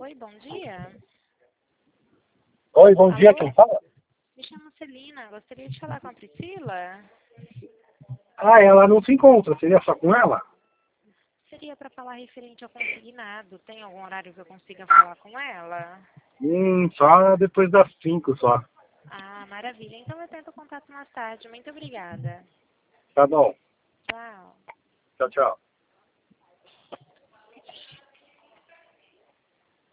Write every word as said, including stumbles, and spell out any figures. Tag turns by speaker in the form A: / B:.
A: Oi, bom dia.
B: Oi, bom dia,
A: Alô?
B: quem fala?
A: Me chamo Celina, gostaria de falar com a Priscila.
B: Ah, ela não se encontra, seria só com ela?
A: Seria para falar referente ao consignado. Tem algum horário que eu consiga falar com ela?
B: Hum, só depois das cinco só.
A: Ah, maravilha. Então eu tento contato mais tarde. Muito obrigada.
B: Tá bom.
A: Tchau.
B: Tchau, tchau.